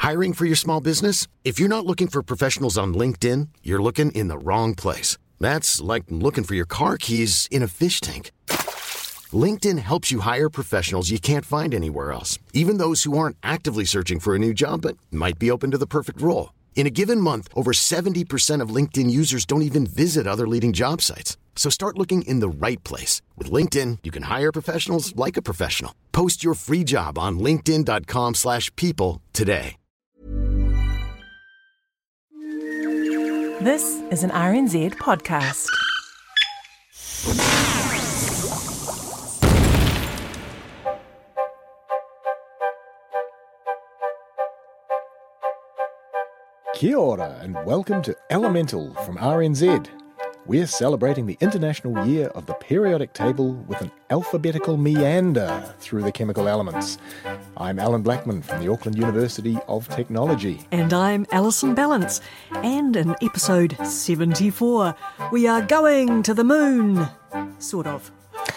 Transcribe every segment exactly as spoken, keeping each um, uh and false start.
Hiring for your small business? If you're not looking for professionals on LinkedIn, you're looking in the wrong place. That's like looking for your car keys in a fish tank. LinkedIn helps you hire professionals you can't find anywhere else, even those who aren't actively searching for a new job but might be open to the perfect role. In a given month, over seventy percent of LinkedIn users don't even visit other leading job sites. So start looking in the right place. With LinkedIn, you can hire professionals like a professional. Post your free job on linkedin.com slash people today. This is an R N Z podcast. Kia ora and welcome to Elemental from R N Z. We're celebrating the International Year of the Periodic Table with an alphabetical meander through the chemical elements. I'm Alan Blackman from the Auckland University of Technology. And I'm Alison Ballance. And in episode seventy-four, we are going to the moon. Sort of.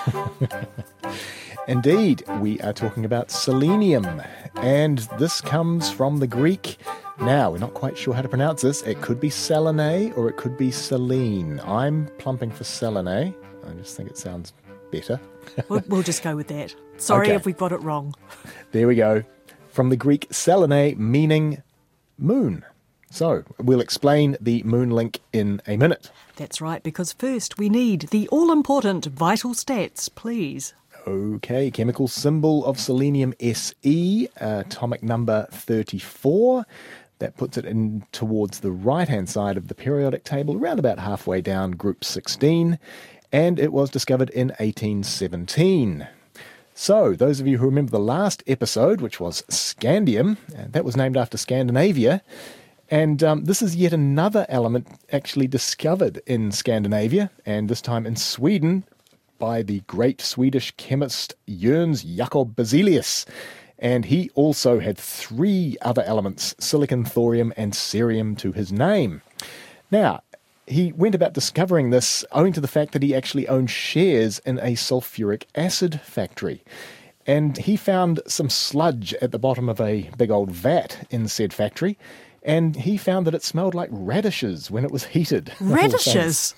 Indeed, we are talking about selenium. And this comes from the Greek. Now, we're not quite sure how to pronounce this. It could be Selene or it could be Selene. I'm plumping for Selene. I just think it sounds better. we'll, we'll just go with that. Sorry Okay. if we've got it wrong. There we go. From the Greek Selene, meaning moon. So, we'll explain the moon link in a minute. That's right, because first we need the all-important vital stats, please. Okay, chemical symbol of selenium S E, atomic number thirty-four. That puts it in towards the right-hand side of the periodic table, around about halfway down group sixteen, and it was discovered in eighteen seventeen. So, those of you who remember the last episode, which was scandium, that was named after Scandinavia, and um, this is yet another element actually discovered in Scandinavia, and this time in Sweden, by the great Swedish chemist Jöns Jakob Berzelius. And he also had three other elements, silicon, thorium and cerium, to his name. Now, he went about discovering this owing to the fact that he actually owned shares in a sulfuric acid factory. And he found some sludge at the bottom of a big old vat in said factory, and he found that it smelled like radishes when it was heated. Radishes?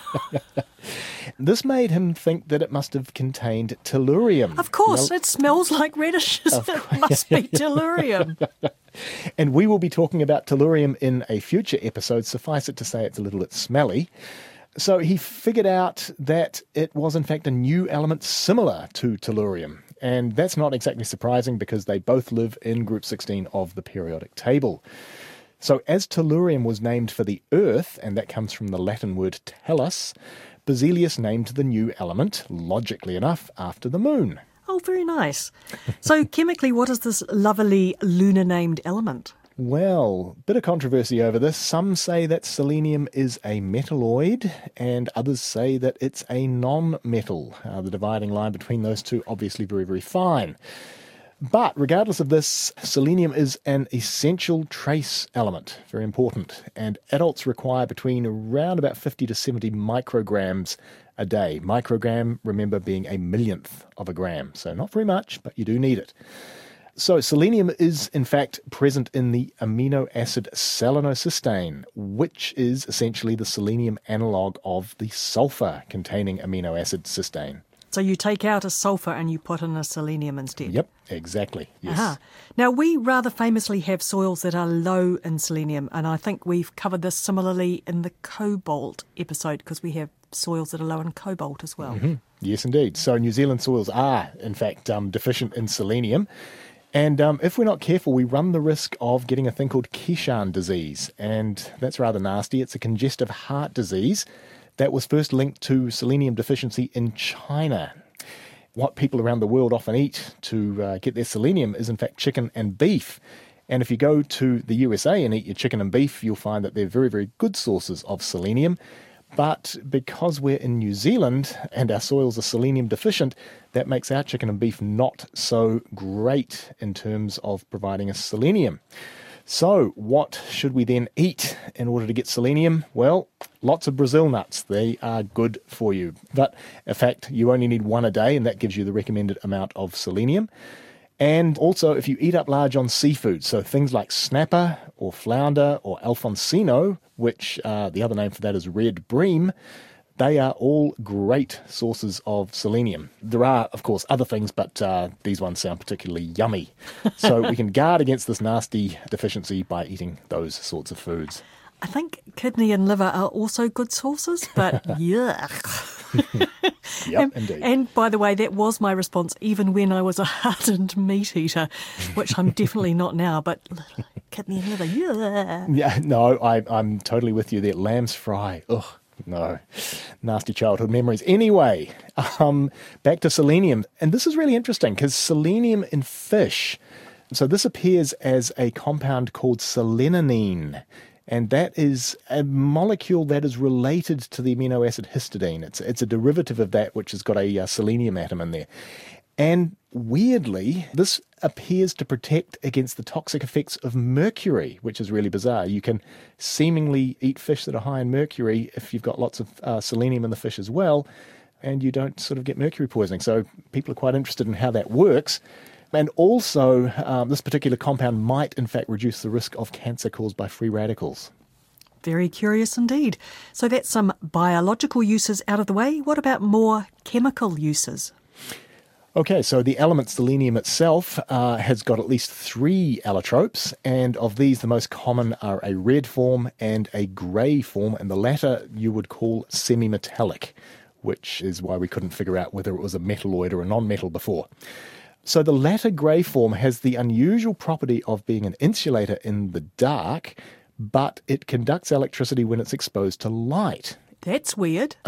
This made him think that it must have contained tellurium. Of course, Now, it smells like radishes. It must be tellurium. And we will be talking about tellurium in a future episode. Suffice it to say it's a little bit smelly. So he figured out that it was in fact a new element similar to tellurium. And that's not exactly surprising because they both live in group sixteen of the periodic table. So as tellurium was named for the Earth, and that comes from the Latin word tellus, Berzelius named the new element, logically enough, after the moon. Oh, very nice. So chemically, what is this lovely lunar-named element? Well, bit of controversy over this. Some say that selenium is a metalloid, and others say that it's a non-metal. Uh, the dividing line between those two obviously very, very fine. But regardless of this, selenium is an essential trace element, very important, and adults require between around about fifty to seventy micrograms a day. Microgram, remember, being a millionth of a gram, so not very much, but you do need it. So selenium is in fact present in the amino acid seleноcysteine, which is essentially the selenium analogue of the sulfur-containing amino acid cysteine. So you take out a sulfur and you put in a selenium instead? Yep, exactly, yes. Aha. Now, we rather famously have soils that are low in selenium, and I think we've covered this similarly in the cobalt episode, because we have soils that are low in cobalt as well. Mm-hmm. Yes, indeed. So New Zealand soils are, in fact, um, deficient in selenium. And um, if we're not careful, we run the risk of getting a thing called Keshan disease, and that's rather nasty. It's a congestive heart disease that was first linked to selenium deficiency in China. What people around the world often eat to uh, get their selenium is in fact chicken and beef. And if you go to the U S A and eat your chicken and beef, you'll find that they're very, very good sources of selenium. But because we're in New Zealand and our soils are selenium deficient, that makes our chicken and beef not so great in terms of providing us selenium. So what should we then eat in order to get selenium? Well, lots of Brazil nuts. They are good for you. But in fact, you only need one a day, and that gives you the recommended amount of selenium. And also, if you eat up large on seafood, so things like snapper or flounder or Alfonsino, which uh, the other name for that is red bream, they are all great sources of selenium. There are, of course, other things, but uh, these ones sound particularly yummy. So we can guard against this nasty deficiency by eating those sorts of foods. I think kidney and liver are also good sources, but yuck. Yep, and, indeed. And by the way, that was my response even when I was a hardened meat eater, which I'm definitely not now, but kidney and liver, yeah. Yeah, no, I, I'm totally with you there. Lamb's fry, ugh. No, nasty childhood memories. Anyway, um, back to selenium. And this is really interesting because selenium in fish, so this appears as a compound called seleninine. And that is a molecule that is related to the amino acid histidine. It's, it's a derivative of that which has got a uh, selenium atom in there. And weirdly, this appears to protect against the toxic effects of mercury, which is really bizarre. You can seemingly eat fish that are high in mercury if you've got lots of uh, selenium in the fish as well, and you don't sort of get mercury poisoning. So people are quite interested in how that works. And also, um, this particular compound might, in fact, reduce the risk of cancer caused by free radicals. Very curious indeed. So that's some biological uses out of the way. What about more chemical uses? Okay, so the element selenium itself uh, has got at least three allotropes, and of these the most common are a red form and a grey form, and the latter you would call semi-metallic, which is why we couldn't figure out whether it was a metalloid or a non-metal before. So the latter grey form has the unusual property of being an insulator in the dark, but it conducts electricity when it's exposed to light. That's weird.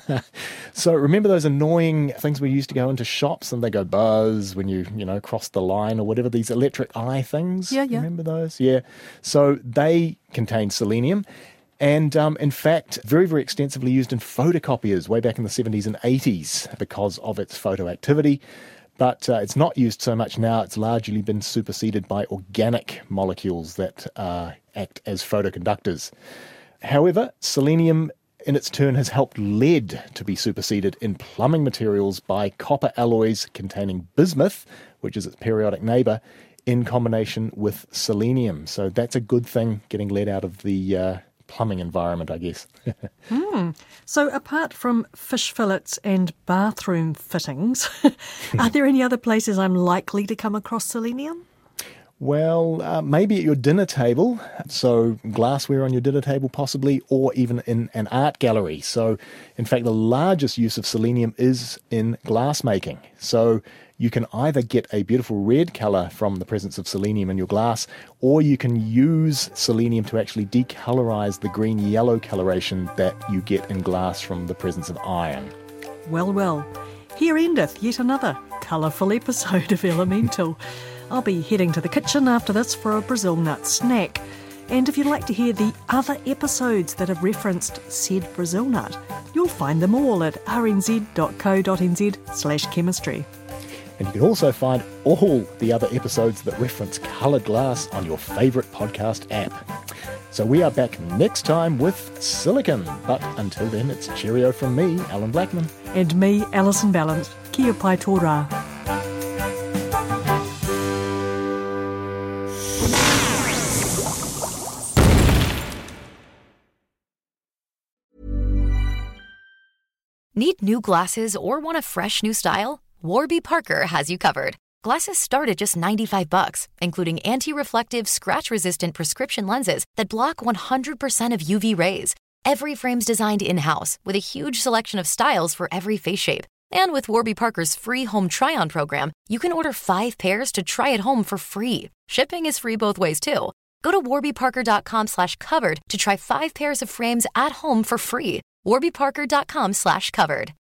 So remember those annoying things we used to go into shops and they go buzz when you, you know, cross the line or whatever, these electric eye things? Yeah, yeah. Remember those? Yeah. So they contain selenium. And um, in fact, very, very extensively used in photocopiers way back in the seventies and eighties because of its photoactivity. But uh, it's not used so much now. It's largely been superseded by organic molecules that uh, act as photoconductors. However, selenium in its turn has helped lead to be superseded in plumbing materials by copper alloys containing bismuth, which is its periodic neighbour, in combination with selenium. So that's a good thing, getting lead out of the uh, plumbing environment, I guess. mm. So apart from fish fillets and bathroom fittings, are there any other places I'm likely to come across selenium? Well, uh, maybe at your dinner table, so glassware on your dinner table possibly, or even in an art gallery. So, in fact, the largest use of selenium is in glass making. So you can either get a beautiful red colour from the presence of selenium in your glass, or you can use selenium to actually decolorise the green-yellow coloration that you get in glass from the presence of iron. Well, well, here endeth yet another colourful episode of Elemental. I'll be heading to the kitchen after this for a Brazil nut snack. And if you'd like to hear the other episodes that have referenced said Brazil nut, you'll find them all at rnz.co.nz slash chemistry. And you can also find all the other episodes that reference coloured glass on your favourite podcast app. So we are back next time with Silicon. But until then, it's cheerio from me, Alan Blackman. And me, Alison Ballant. Kia pai tō rā. Need new glasses or want a fresh new style? Warby Parker has you covered. Glasses start at just ninety-five bucks, including anti-reflective, scratch-resistant prescription lenses that block one hundred percent of U V rays. Every frame's designed in-house with a huge selection of styles for every face shape. And with Warby Parker's free home try-on program, you can order five pairs to try at home for free. Shipping is free both ways, too. Go to warbyparker.com slash covered to try five pairs of frames at home for free. warbyparker.com slash covered.